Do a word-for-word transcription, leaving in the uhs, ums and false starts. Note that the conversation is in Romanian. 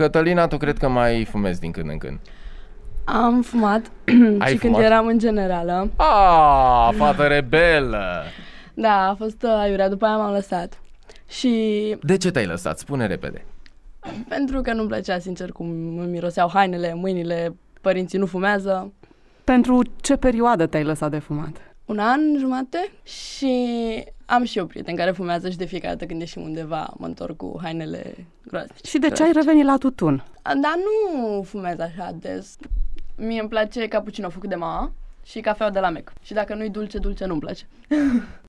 Cătălina, tu cred că mai fumezi din când în când? Am fumat Ai și fumat? când eram în generală. Ah, fată rebelă! Da, a fost aiurea, după aia m-am lăsat. Și De ce te-ai lăsat? Spune repede. pentru că nu-mi plăcea, sincer, cum îmi miroseau hainele, mâinile, părinții nu fumează. Pentru ce perioadă te-ai lăsat de fumat? Un an jumate și am și eu prieteni care fumează și de fiecare dată când ieșim undeva mă întorc cu hainele groaznice. Și de ce ai revenit la tutun? Dar nu fumez așa des. Mie îmi place cappuccino făcut de mama și cafeaua de la Mac. Și dacă nu-i dulce, dulce nu-mi place.